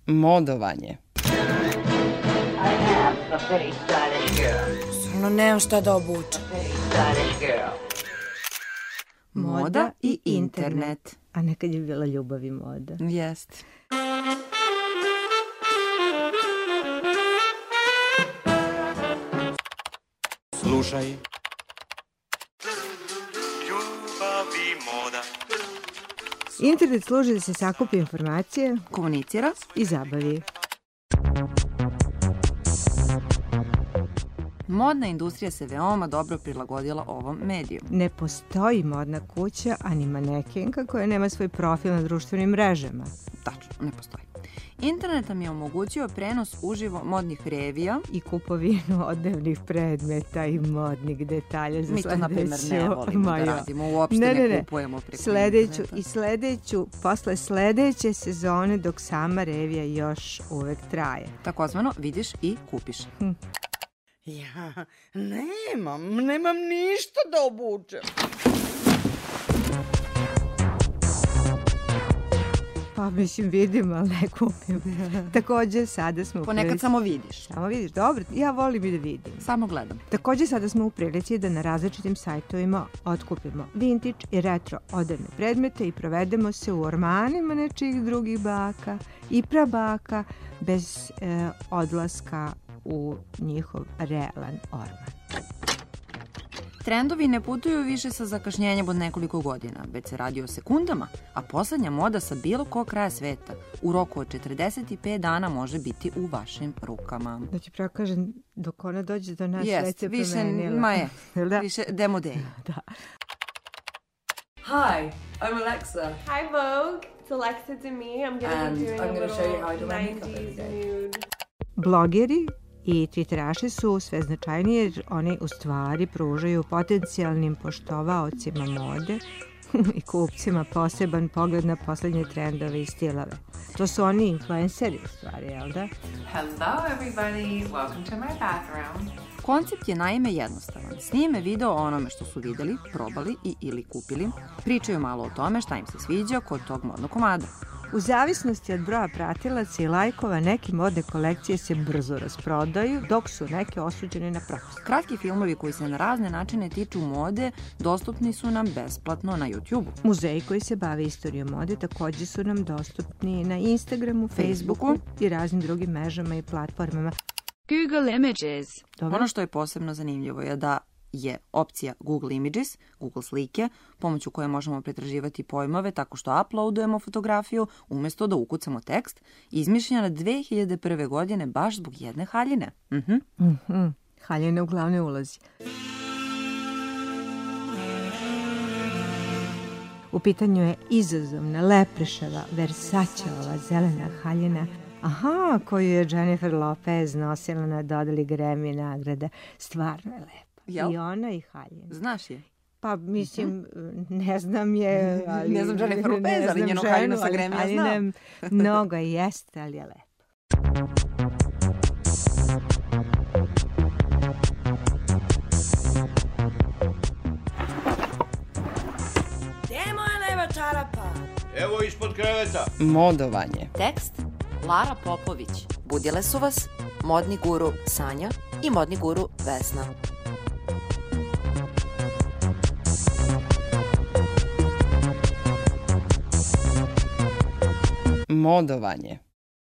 Modovanje. Stvarno nemam šta da obučem. Moda i internet. A nekad je bila ljubav i moda. Jest. Slušaj. Internet služi da se sakupi informacije, Komunicira i zabavi. Modna industrija se veoma dobro prilagodila ovom mediju. Ne postoji modna kuća, ani manekenka koja nema svoj profil na društvenim mrežama. Tačno, ne postoji. Internet nam je omogućio prenos uživo modnih revija. I kupovinu odevnih predmeta i modnih detalja za Mi to, sledeću. na primjer, ne volimo da radimo. Uopšte ne kupujemo preko sledeću, posle sledeće sezone dok sama revija još uvek traje. Takozvano vidiš i kupiš. Ja nemam ništa da obučem. Pa mislim vidim, ali ne kupim. Takođe sada smo Ponekad samo vidiš. Samo vidiš, dobro, ja volim i da vidim. Samo gledam. Takođe sada smo u prilici da na različitim sajtovima otkupimo vintage i retro odevne predmete i provedemo se u ormanima nečijih drugih baka i prabaka bez odlaska u njihov realan orman. Trendovi ne putuju više sa zakašnjenjem od nekoliko godina, već se radi o sekundama, a poslednja moda sa bilo kog kraja sveta u roku od 45 dana može biti u vašim rukama. Da ti prekažem, dok ona dođe do nas, već se više, promenila. Više demo day. Da. Hi, I'm Alexa. Hi Vogue, it's Alexa Demie. I'm going to be doing a little 90s nude. Blogeri i twitteraši su sve značajniji jer oni u stvari pružaju potencijalnim poštovaocima mode i kupcima poseban pogled na poslednje trendove i stilove. To su oni influenceri u stvari, jel da? Hello everybody, welcome to my bathroom. Koncept je naime jednostavan. Snime video o onome što su videli, probali i ili kupili, pričaju malo o tome šta im se sviđa kod tog modnog komada. U zavisnosti od broja pratilaca i lajkova, neke modne kolekcije se brzo rasprodaju, dok su neke osuđene na propast. Kratki filmovi koji se na razne načine tiču mode dostupni su nam besplatno na YouTube-u. Muzeji koji se bave istorijom mode takođe su nam dostupni na Instagramu, Facebooku i raznim drugim mrežama i platformama. Google Images. Dobro. Ono što je posebno zanimljivo je da je opcija Google Images, Google slike, pomoću koje možemo pretraživati pojmove tako što uploadujemo fotografiju umjesto da ukucamo tekst, izmišljena 2001. godine baš zbog jedne haljine. Haljina u glavnoj ulozi. U pitanju je izazovna, leprešava, Versaceova zelena haljina, koju je Jennifer Lopez nosila na dodeli Grammy nagrada. Stvarno je lepa. Jel? I ona i haljina. Znaš je? Pa mislim, ne znam je, ali... Ne znam Jennifer Lopez, ali njenu haljinu sa Grammy ja znam. Mnogo jeste, ali je lepa. Gde je moja leva čarapa? Evo ispod kreveta. Modovanje. Tekst Lara Popović. Budile su vas modni guru Sanja i modni guru Vesna. Modovanje.